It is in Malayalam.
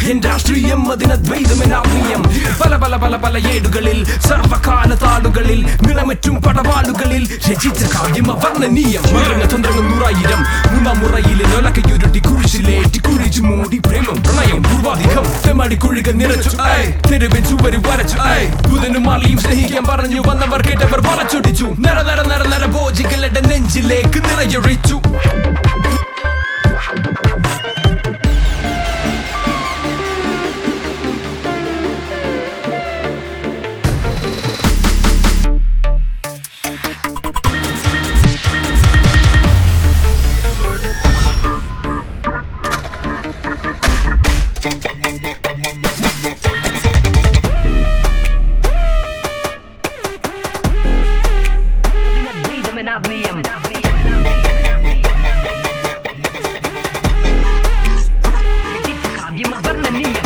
എൻ രാഷ്ട്രീയം അതിനദ്വൈതമെന്നാത്മീയം പല പല പല പല ഏടുകളിൽ സർവകാല താളുകളിൽ നിറമറ്റും പടവാളുകളിൽ രചിച്ച കാവ്യം അവർണ്ണനീയം തന്ത്രങ്ങൾ 100,000 മൂന്നാം മുറയിലെ ഒലക്കയുരുട്ടി കുരിശിലേറ്റി കുഴിച്ചു മൂടി പ്രേമം പ്രണയം പൂർവാധികം തെമാടി കുഴികൾ നിറച്ചു തെരുവിൻ ചുവരി വരച്ചു ബുധനും മാളിയും സ്നേഹിക്കാൻ പറഞ്ഞു വന്നവർ കേട്ടവർ വളച്ചൊടിച്ചു നര നര നര നര ഭോജികളുടെ നെഞ്ചിലേക്ക് നിറയൊഴിച്ചു You must burn the knee.